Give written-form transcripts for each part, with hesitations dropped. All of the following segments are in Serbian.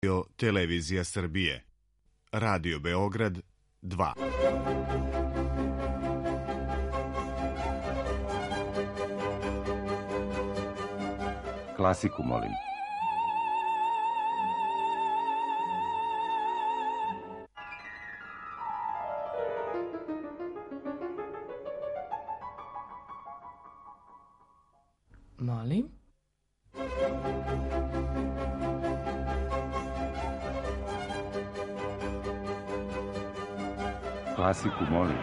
Televizija Srbije. Radio Beograd 2. Klasiku, molim. Molim? Klasiku, molim.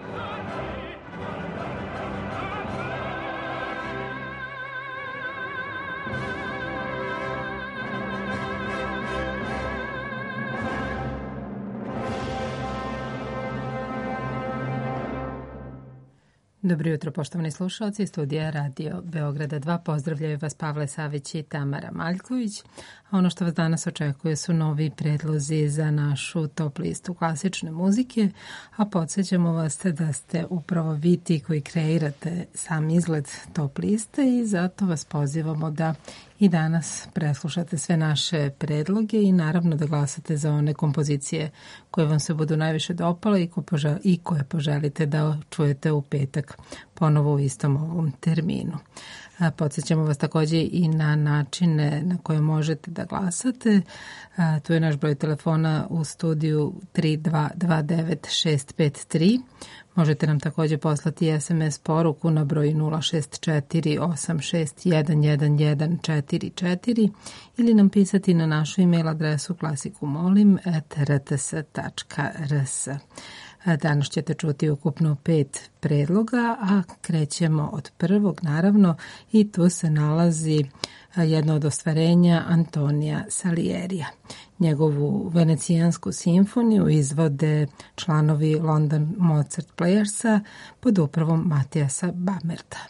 Dobro jutro, poštovani slušalci, studija Radio Beograda 2. Pozdravljaju vas Pavle Savić i Tamara Maljković. A ono što vas danas očekuje su novi predlozi za našu top listu klasične muzike, a podsjećamo vas da ste upravo vi ti koji kreirate sam izgled top liste i zato vas pozivamo da i danas preslušate sve naše predloge i naravno da glasate za one kompozicije koje vam se budu najviše dopale i koje poželite da čujete u petak ponovo u istom ovom terminu. Podsjećamo vas takođe i na načine na koje možete da glasate. Tu je naš broj telefona u studiju 3229-653. Možete nam takođe poslati SMS poruku na broj 064-86-11144 ili nam pisati na našu e-mail adresu klasikumolim@rts.rs. Danas ćete čuti ukupno 5 predloga, a krećemo od prvog, naravno, i tu se nalazi jedno od ostvarenja Antonija Salierija. Njegovu venecijansku simfoniju izvode članovi London Mozart Playersa pod upravom Matijasa Bamerta.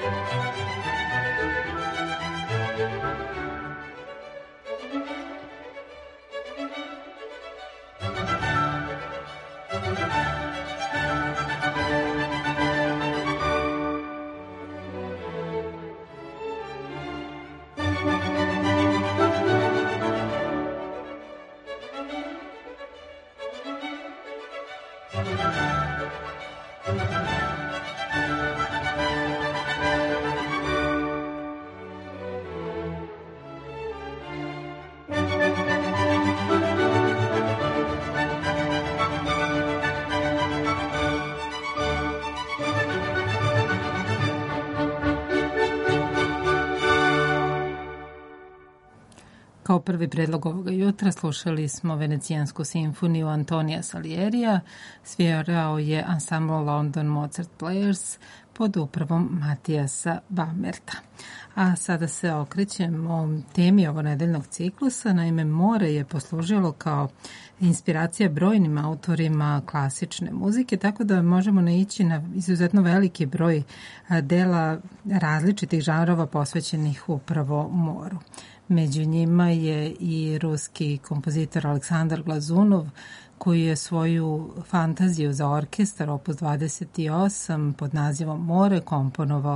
Kao prvi predlog ovoga jutra slušali smo Venecijansku simfoniju Antonija Salierija, svirao je ansambl London Mozart Players pod upravom Matijasa Bamerta. A sada se okrećemo temi ovonedeljnog ciklusa. Naime, more je poslužilo kao inspiracija brojnim autorima klasične muzike, tako da možemo naići na izuzetno veliki broj dela različitih žanrova posvećenih upravo moru. Među njima je i ruski kompozitor Aleksandar Glazunov, koji je svoju fantaziju za orkestar opus 28 pod nazivom More komponovao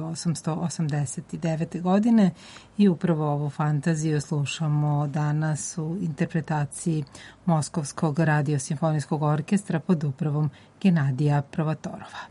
1889. godine i upravo ovu fantaziju slušamo danas u interpretaciji Moskovskog radiosimfonijskog orkestra pod upravom Genadija Provatorova.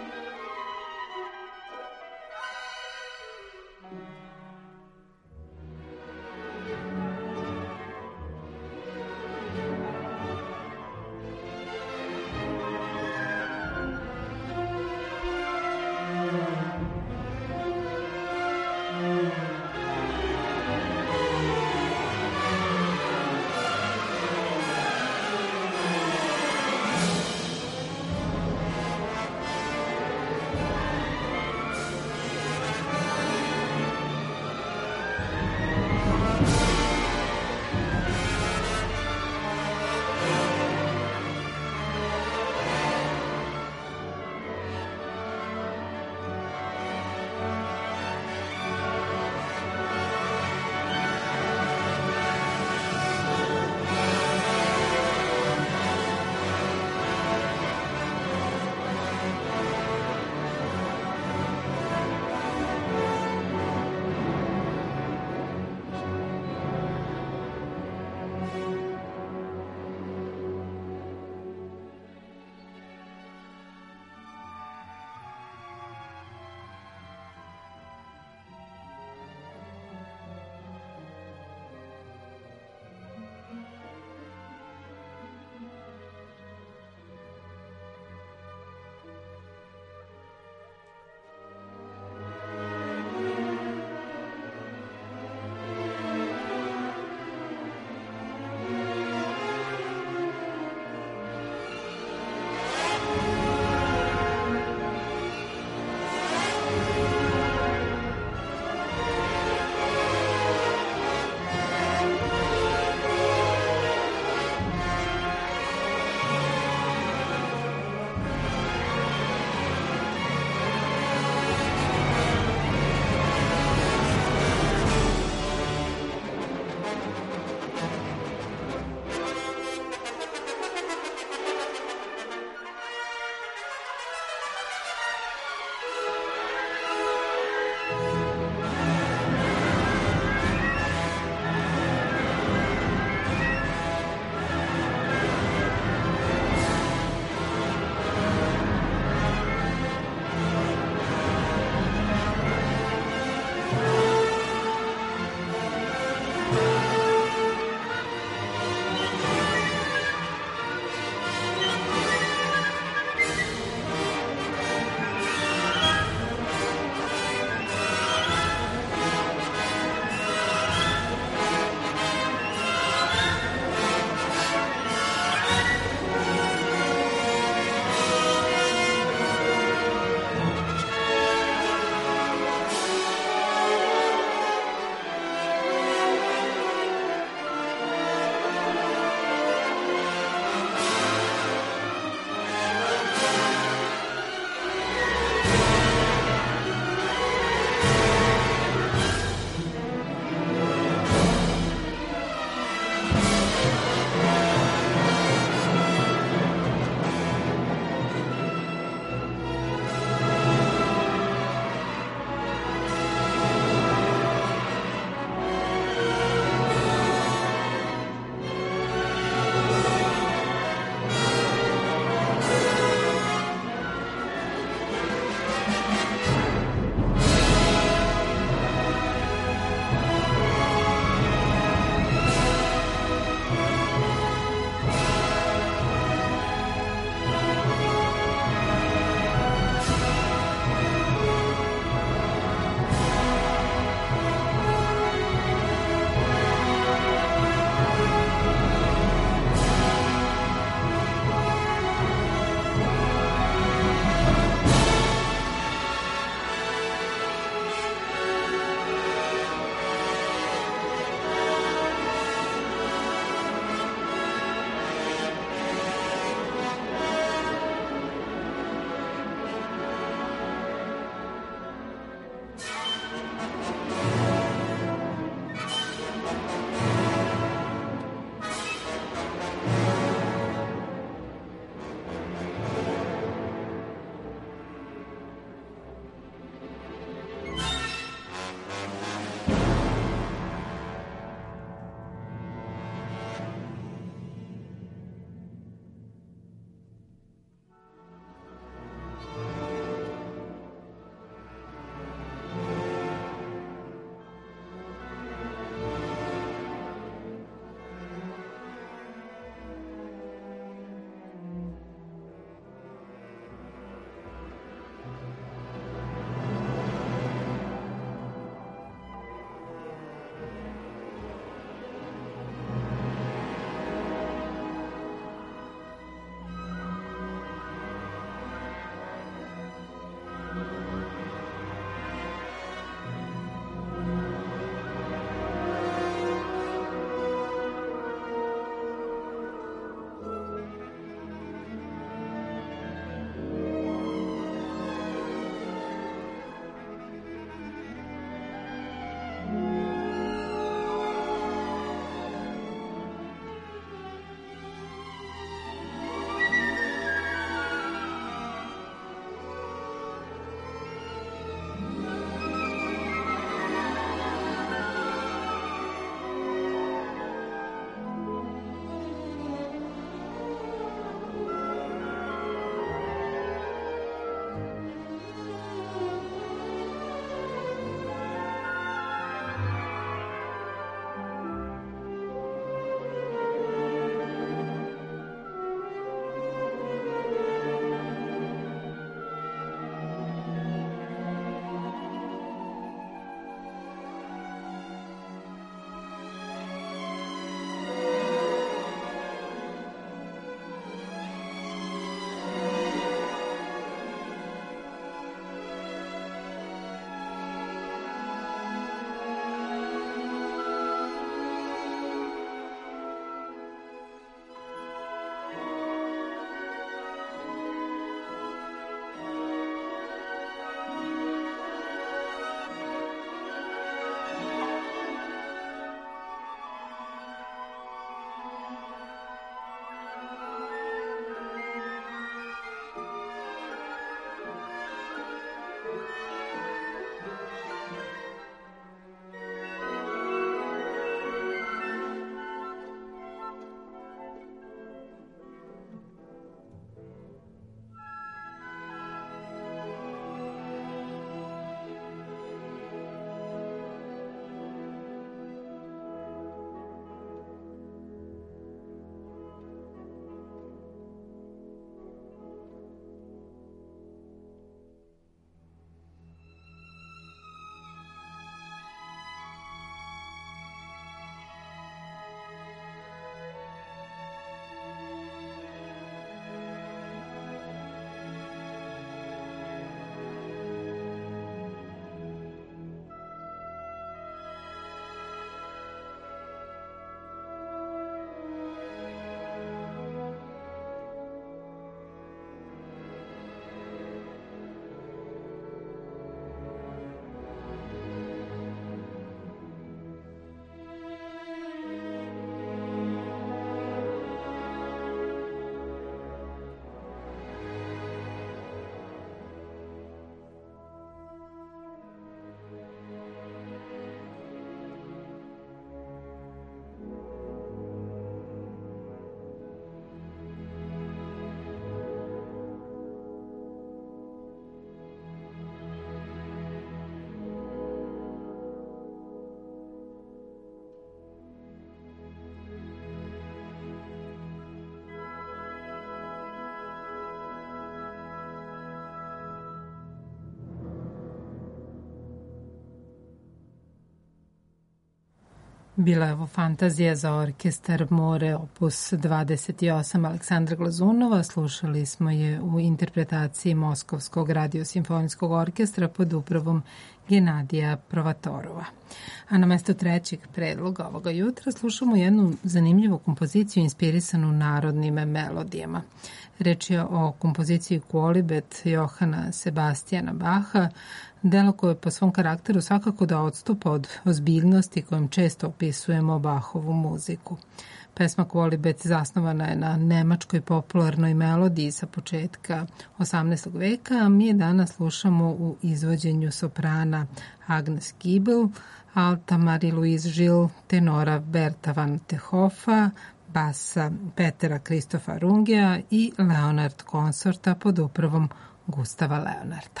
Bila je ovo fantazija za orkestar More, opus 28 Aleksandra Glazunova. Slušali smo je u interpretaciji Moskovskog radiosimfonijskog orkestra pod upravom Genadija Provatorova. A na mesto trećeg predloga ovoga jutra slušamo jednu zanimljivu kompoziciju inspirisanu narodnim melodijama. Reč je o kompoziciji Kolibet Johana Sebastijana Baha, delo koje po svom karakteru svakako da odstupa od ozbiljnosti kojom često opisujemo Bahovu muziku. Pesma Kolibet zasnovana je na nemačkoj popularnoj melodiji sa početka 18. veka, a mi je danas slušamo u izvođenju soprana Agnes Giebel, alta Marie-Louise Gilles, tenora Berta van te Hoffa, basa Petera Kristofa Rungea i Leonard konsorta pod upravom Gustava Leonarda.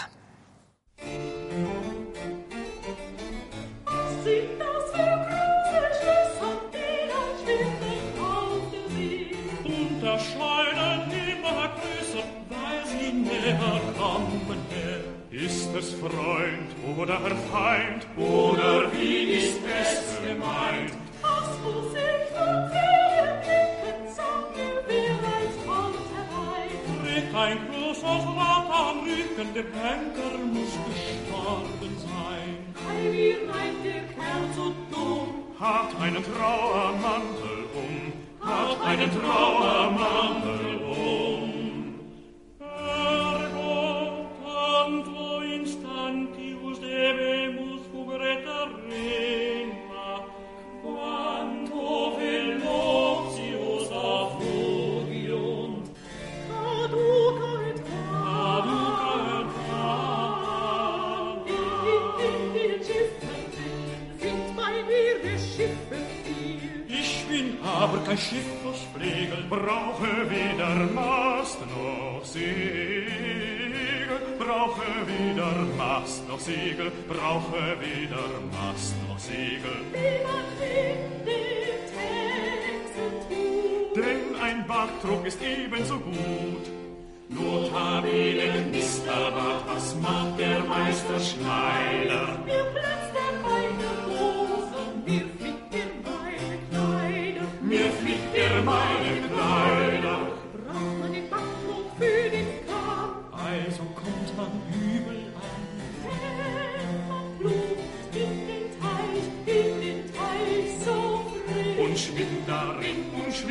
Ist es Freund oder Feind, oder wie ist es gemeint? Aus Musik und Fähigkeiten sagt wir als Wort herein. Trägt ein großes Rad am Rücken, der Henker muss gestorben sein. Ei, wie rein der Kerl so dumm, Hat einen Trauermantel hat einen Trauermantel Ergo tanto instantius debemus fugreta rema, quanto velocius affugiunt. caduca et in Schiffen sind bei mir der Schiffe viel. Ich bin aber kein Schiff aus Flegel, brauche weder Mast noch Segel, brauche weder Mast noch Segel, brauche weder Mast noch Segel. Wie man in den Texten tut. Denn ein Backtrog ist ebenso gut. Notabene Knisterbart, was macht der Meister Schneider? Mir platzt der meine Hose, mir fliegt der meine Kleider. Mir fliegt er meine Kleider. Braucht man den Backtrog für den Kahn, Also kommt man übel an. wenn man flucht in den Teich so frisch. Und schwimmt darin,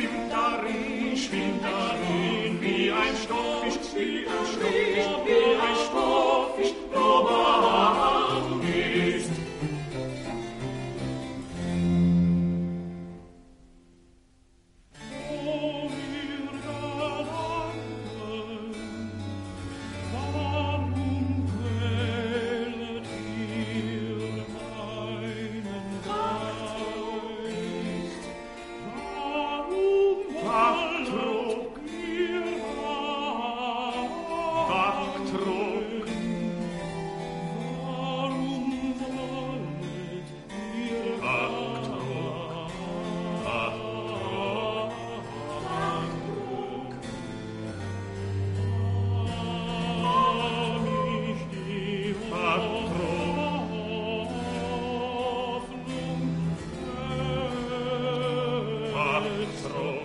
wie ein Stockfisch, wie ein Stockfisch, Robert ist. Oh, wir Galanten, warum quälet ihr meinen Geist? Warum Backtrog, Backtrog, warum wollet ihr Backtrog, Backtrog, mich die Hoffnung Backtrog.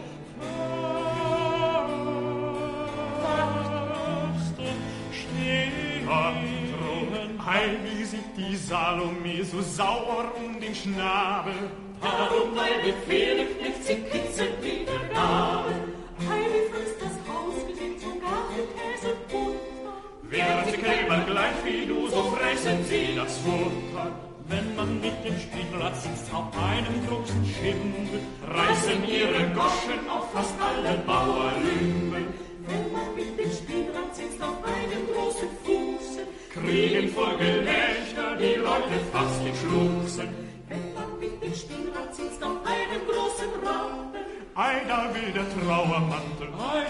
Ei, wie sieht die Salome so sauer um den Schnabel? Darum, weil wir Pferdeknecht sie kitzeln wie der Gabel. Ei, wie frisst das Haus mit dem sogar für Käse Butter. Wären sie Kälber gleich wie du, so fressen sie das Futter. Wenn man mit dem Spielrad sitzt auf einem großen Schimmel, Reißen ihre Goschen auf fast alle Bauerlümpen. Wenn man mit dem Spielrad sitzt auf einem großen Fuße, Kriegen voll Gelächter die Leute fast in Schluchsen. wenn man mit dem Spielrad sitzt auf einem großen Rappen, Ei, da will der Trauermantel,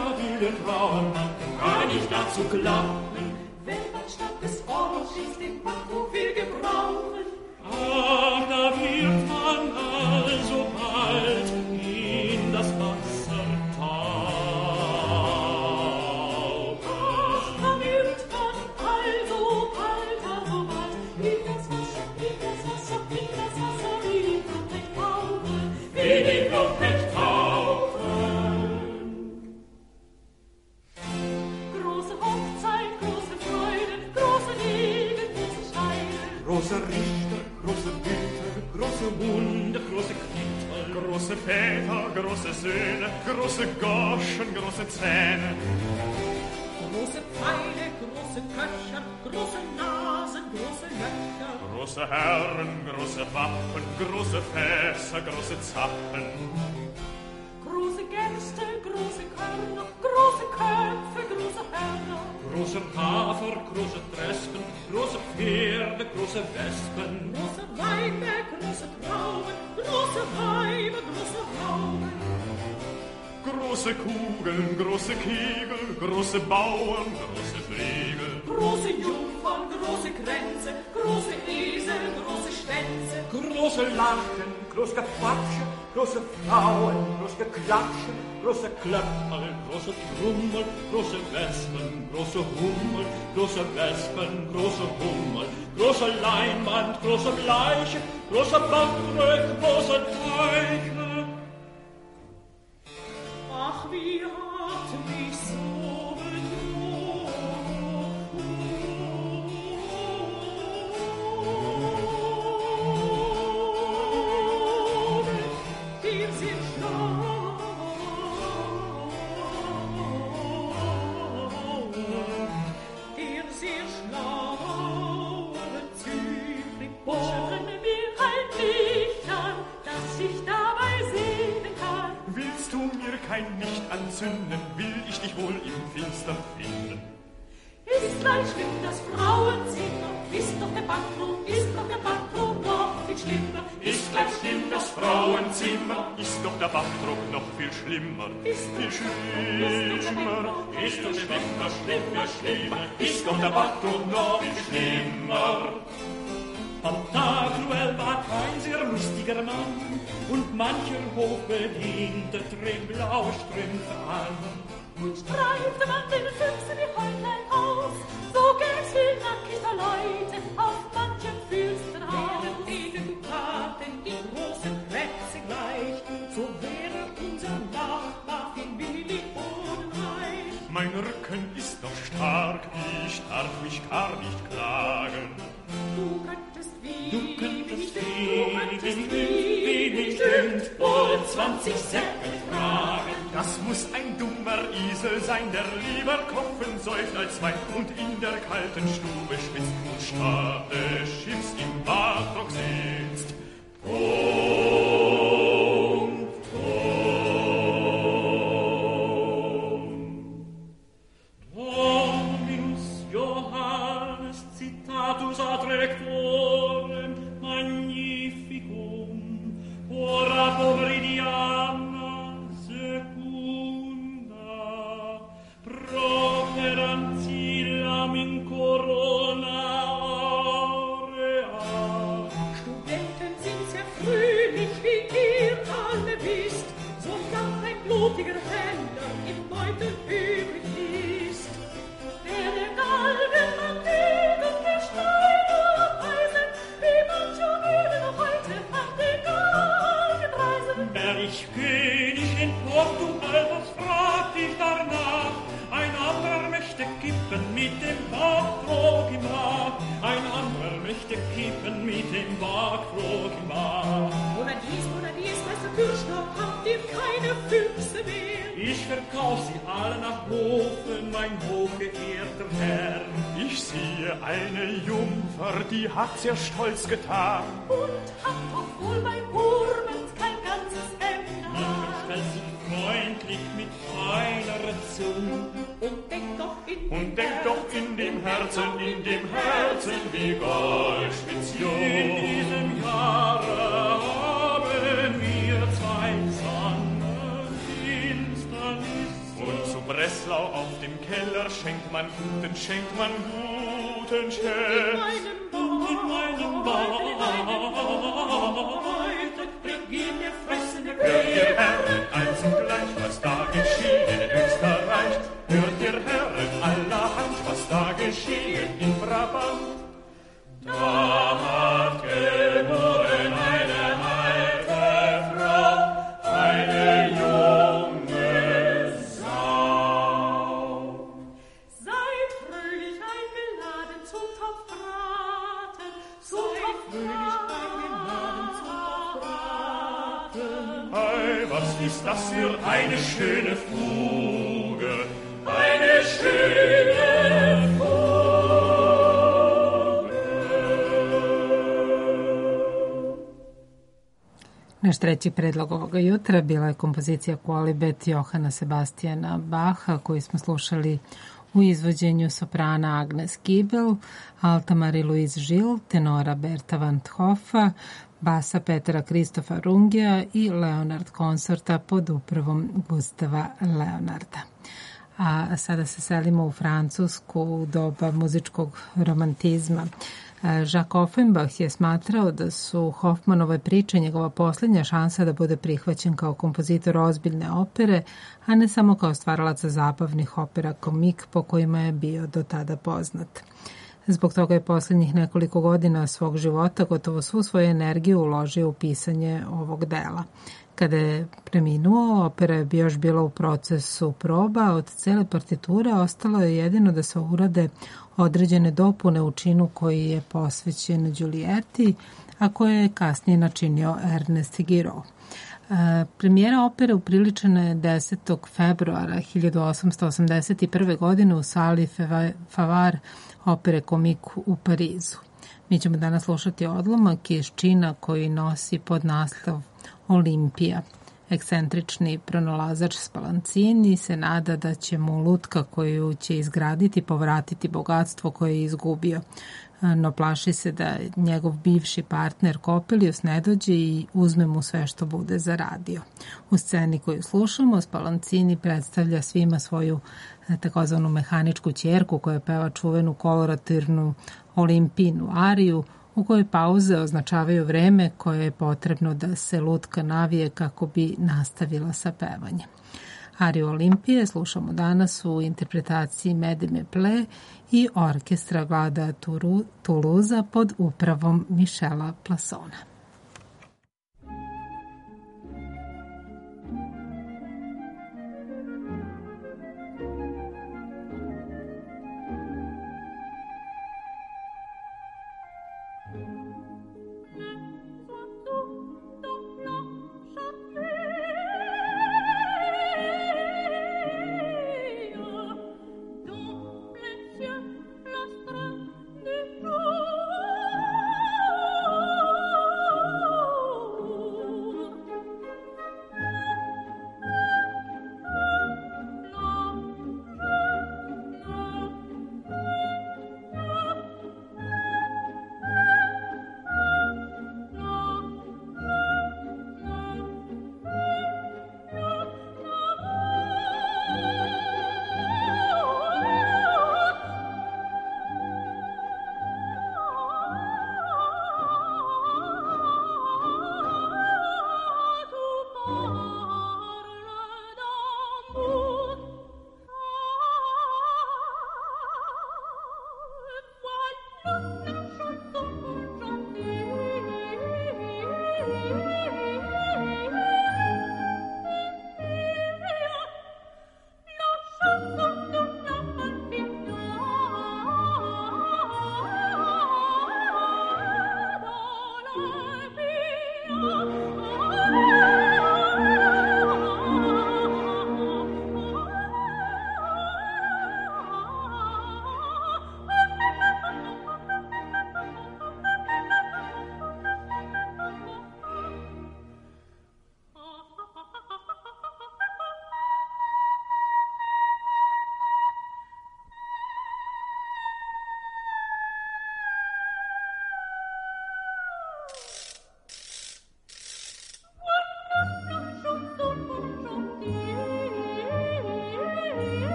gar nicht dazu klappen. wenn man statt des Orsches den Backtrog will gebrauchen, ach, da wird man alsobald in das Wasser tauchen. da wird man alsobald in das Wasser, in das Wasser, in das Wasser, in das Wasser tauchen. Große Richter, große Güter, große Wunder, große Knittel, große Väter, große Söhne, große Goschen, große Zähne. Große Pfeile, große Köcher, große Nasen, große Löcher. Große Herren, große Waffen, große Fässer, große Zappen. Große Gäste, große Körner, große Köpfe, große Hörner. große Hafer, große Trespen, große Pferde, große Wespen. Große Weine, große Trauben, große Weiber, große Rauben. Große Kugeln, große Kegel, große Bauern, große Flegel. Große Jungfern, große Kränze, große Esel, große Schwänze. Große Lachen, große Quatsche, große Frauen, große Klatsche, große Klöppel, große Trummel, große Wespen, große Hummel, große Wespen, große Hummel, große Leinwand, große Bleiche, große Backe, große Teiche. Ach, wie hat mich so bedroht. Wir sind schlau, wir sind schlau, Zürich-Bohren wir ein Licht an, dass ich dabei sehen kann. Willst du mir kein Licht anzünden, will ich dich wohl im Finster finden. Ist gleich schlimm das Frauenzimmer, ist doch der Backroom noch viel schlimmer. Ist gleich schlimm das Frauenzimmer, ist doch der Bachdruck noch viel schlimmer. Ist Viel schlimmer, ist doch schlimmer, ist doch der Bachdruck noch viel schlimmer. Pantagruel war kein sehr lustiger Mann, und mancher Hochbediente trägt blaue Strümpfe an. Und streifte man den Füchsen wie Häutlein aus, so gäb's viel nackter Leute auf manchem Fürstenhaus. Wären denen Dukaten die großen Krätze gleich, so wäre unser Nachbar in Millionenreich. Mein Rücken ist noch stark, ich darf mich gar nicht klagen. Du könntest wenig stimmt, wohl 20 Säcke tragen. Das muss ein dummer Esel sein, der lieber kochen säuft als Wein und in der kalten Stube schwitzt und statt des Schiffs im Bachdruck sitzt. Dominus Johannes citatus ad rectorem magnificum, ora pomeridiana secunda, properant sillam in corona aurea. Studenten sind sehr fröhlich, wie ihr alle wisst, solange ein blutiger Händler im Beutel übrig ist. Der Galgen an Degen, der Steine am Eisen, wie mancher würde noch heute an den Galgen reisen. Wär ich König in Portugal, was fragt ich danach? Ein anderer möchte kippen mit dem Backtrog im Bach. Ein anderer möchte kippen mit dem Backtrog im Bach. Oder dies, Meister Fürster, habt ihr keine Füchse mehr? Ich verkauf sie alle nach Hofen, mein hochgeehrter Herr. Ich sehe eine Jungfer, die hat sehr stolz getan. Und habt auch wohl bei Wurmens kein ganzes Hemd Man stellt sich freundlich mit feiner Zunge. Und denkt doch in dem Herzen, wie Goldspitz In jung. diesem Jahre haben wir zwei Sonnenfinsternis. Und zu Breslau auf dem Keller schenkt man guten Schenk. In meinem Beutel beginnt der fressende Hört ihr Herren all zugleich, was da geschehen in Österreich? Hört ihr Herren allerhand, was da geschehen in Brabant? Da hat geboren eine alte Frau, eine junge Sau. Seid fröhlich eingeladen zum Topfbraten, sei fröhlich eingeladen zum Braten. Ei, was ist das für eine schöne Fuge, eine schöne Naš treći predlog ovoga jutra bila je kompozicija Qualibet Johana Sebastiana Bacha, koju smo slušali u izvođenju soprana Agnes Gibel, alta Marie-Louise Gilles, tenora Berta van 't Hoffa, basa Petra Kristofa Rungea i Leonard konsorta pod upravom Gustava Leonarda. A sada se selimo u Francusku u doba muzičkog romantizma. Jacques Offenbach je smatrao da su Hoffmanove priče njegova posljednja šansa da bude prihvaćen kao kompozitor ozbiljne opere, a ne samo kao stvaralac zabavnih opera komik po kojima je bio do tada poznat. Zbog toga je posljednjih nekoliko godina svog života gotovo svu svoju energiju uložio u pisanje ovog dela. Kada je preminuo, opera je još bila u procesu proba, od cele partiture ostalo je jedino da se urade određene dopune u činu koji je posvećen Giulietti, a koje je kasnije načinio Ernest Guiraud. Premijera opere upriličena je 10. februara 1881. godine u sali Favart opere Comique u Parizu. Mi ćemo danas slušati odlomak iz čina koji nosi pod naslov Olimpija. Ekscentrični pronalazač Spalancini se nada da će mu lutka koju će izgraditi povratiti bogatstvo koje je izgubio, no plaši se da njegov bivši partner Coppelius ne dođe i uzme mu sve što bude zaradio. U sceni koju slušamo, Spalancini predstavlja svima svoju takozvanu mehaničku ćerku koja peva čuvenu kolorativnu Olimpijnu ariju, u kojoj pauze označavaju vreme koje je potrebno da se lutka navije kako bi nastavila sa pevanjem. Ariju Olimpije slušamo danas u interpretaciji Mehdi Meple i orkestra Glada Toulouse pod upravom Michela Plassona.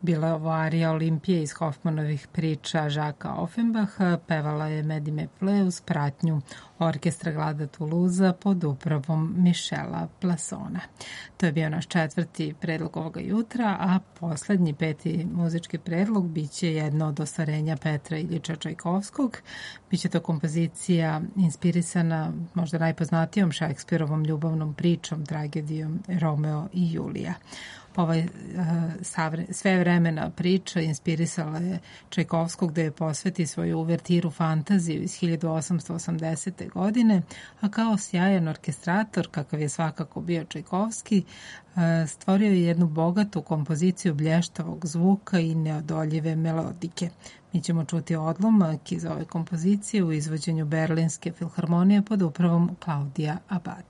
Bila je ovo arija Olimpije iz Hoffmanovih priča Žaka Offenbacha, pevala je Medime Ple uz pratnju Orkestra Glada Toulouse pod upravom Michela Plasona. To je bio naš 4. predlog ovoga jutra, a poslednji 5. muzički predlog biće jedno od ostvarenja Petra Iljiča Čajkovskog. Biće to kompozicija inspirisana možda najpoznatijom Šekspirovom ljubavnom pričom, tragedijom Romeo i Julija. Ovaj svevremena priča inspirisala je Čajkovskog da je posveti svoju uvertiru fantaziju iz 1880. godine, a kao sjajan orkestrator, kakav je svakako bio Čajkovski, stvorio je jednu bogatu kompoziciju blještavog zvuka i neodoljive melodike. Mi ćemo čuti odlomak iz ove kompozicije u izvođenju Berlinske filharmonije pod upravom Klaudija Abada.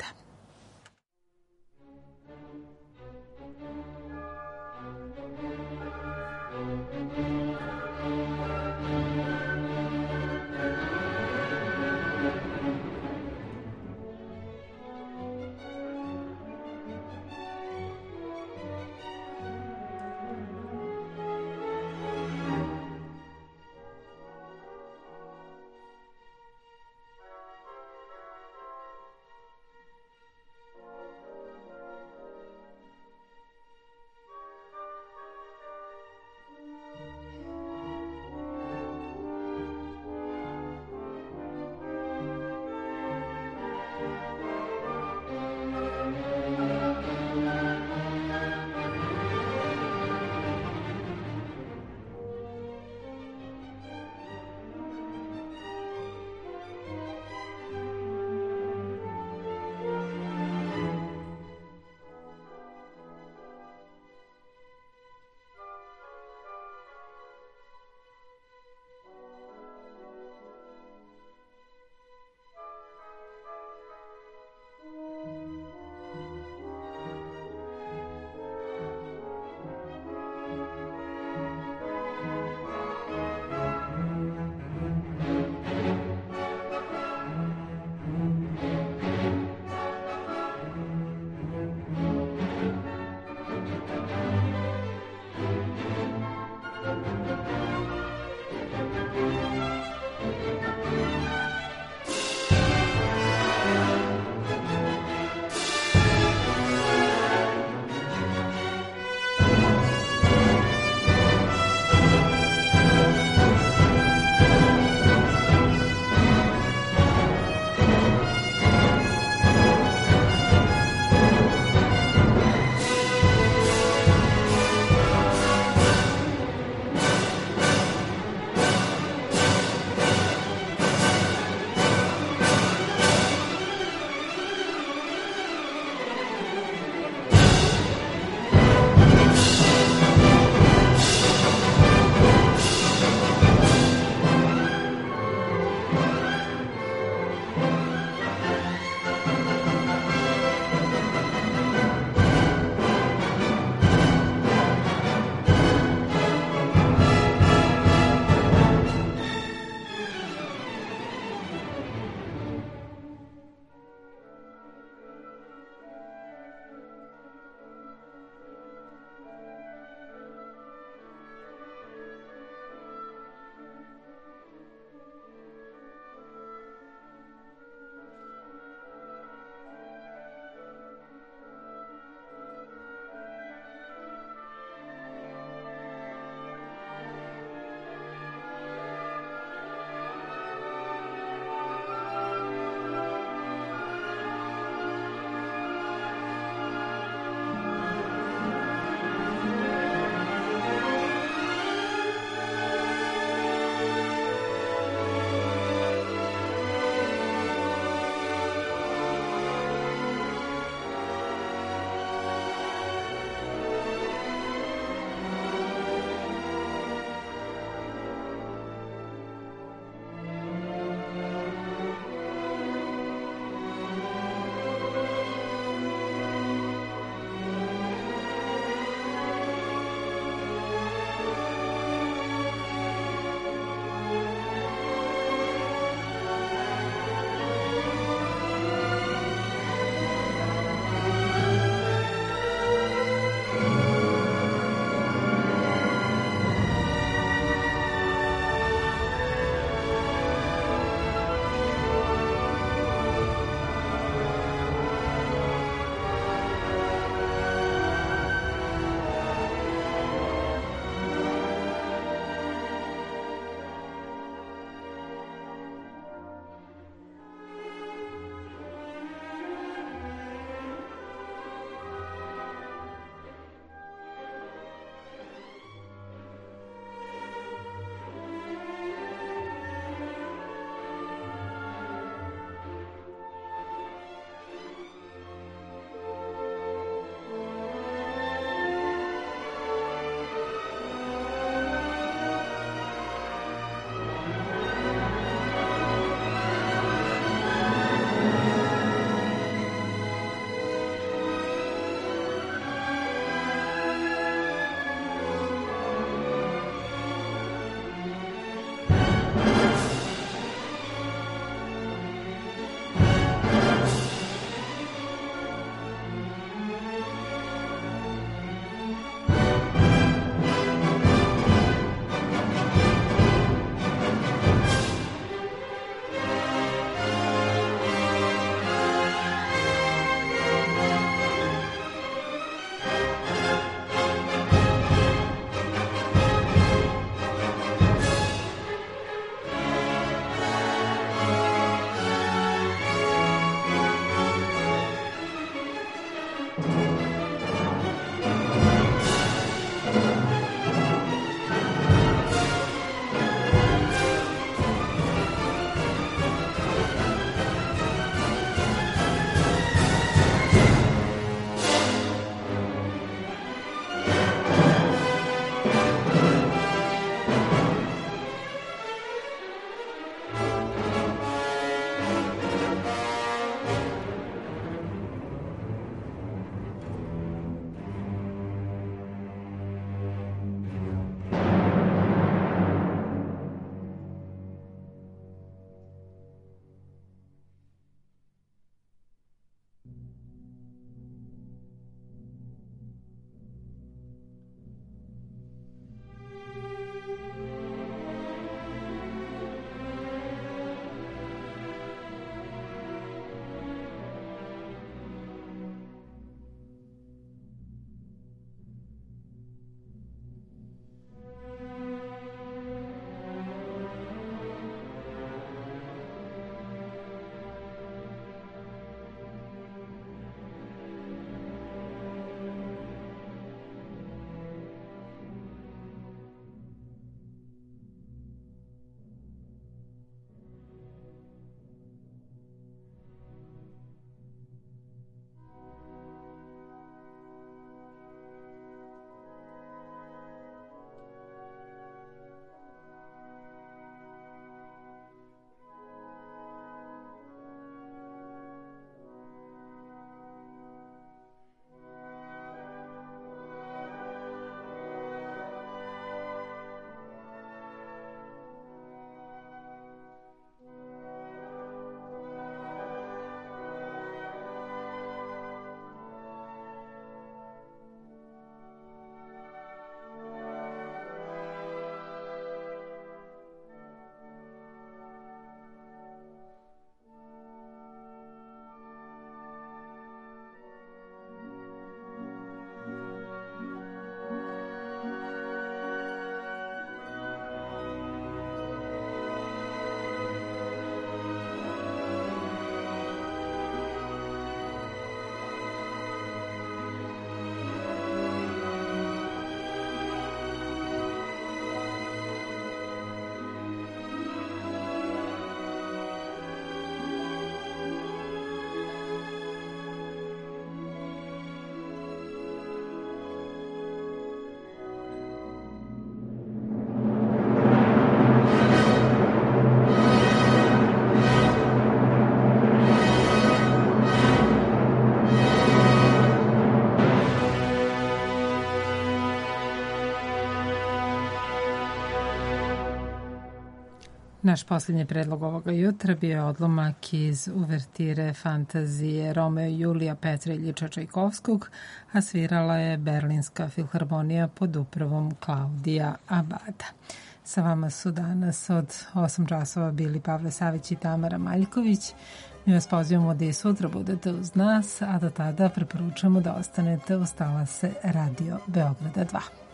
Naš posljednji predlog ovoga jutra bio je odlomak iz uvertire fantazije Romeo i Julija Petra Iljiča Čajkovskog, a svirala je Berlinska filharmonija pod upravom Klaudija Abada. Sa vama su danas od 8 časova bili Pavle Savić i Tamara Maljković. Mi vas pozivamo da i sutra budete uz nas, a do tada preporučujemo da ostanete uz talase Radio Beograda 2.